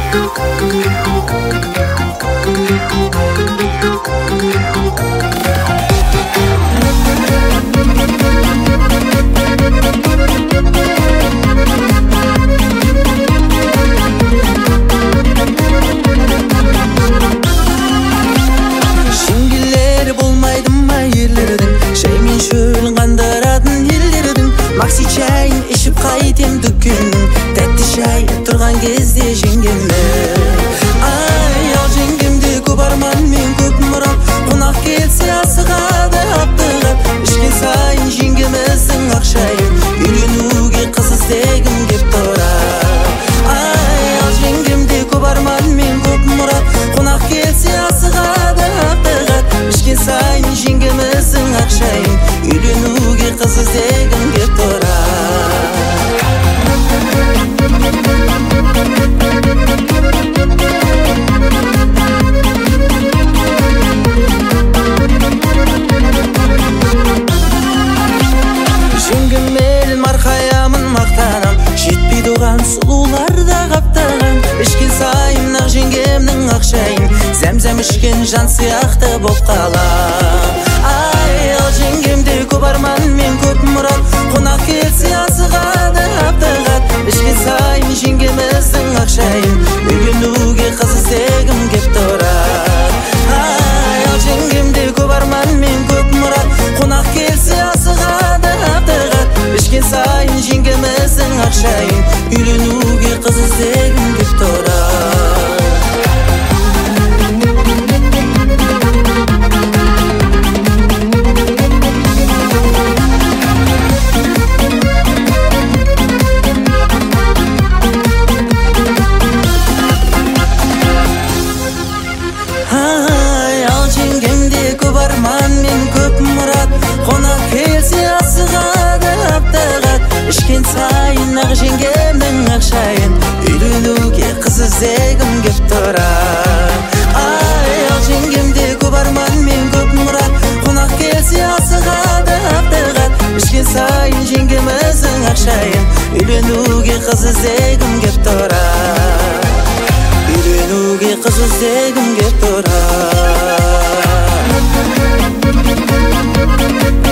Макси чайын ішіп қайтем дүкеннің тәтті шай тұрған кезде жеңгемді ай ал жеңгемде көп арман мен көп мұрат қонақ келсе асығады аптығып ішкен сайын жеңгеміздің ақ шайын үйленуге қыз іздегім кеп тұрар ай ал жеңгемде көп арман мен көп мұрат қонақ келсе асығады аптығып ішкен сайын жеңгеміздің ақ шайын үйленуге қыз іздегім кеп тұрар жеңгеммен марқаямын мақтанам жетпейді оған сұлулар да қаптаған ішкен сайын ақ жеңгемнің ақ шайын зәм-зәм ішкен жан сияқты боп қалам ай ал жеңгемде көп арман мен көп мұрат қонақ келсе асығады аптығат ішкен сайын жеңгеміздің ақ шайын үйленуге қыз іздегім кеп тұрар ай ал жеңгемде көп арман мен көп мұрат қонақ келсе асығады аптығат ішкен сайын жеңгеміздің ақ шайын үйленуге қыз іздегім кеп тұрар ай ал жеңгемде көп арман мен көп мұрат қонақ келсе асығады аптығат ішкен сайын ақ жеңгемнің ақ шайын үйленуге қыз іздегім кеп тұрар ай ал жеңгемде көп арман мен көп мұрат қонақ келсе асығады аптығат ішкен сайын жеңгеміздің ақ шайын үйленуге қыз іздегім кеп тұрар үйленуге қыз іздегім кеп тұрар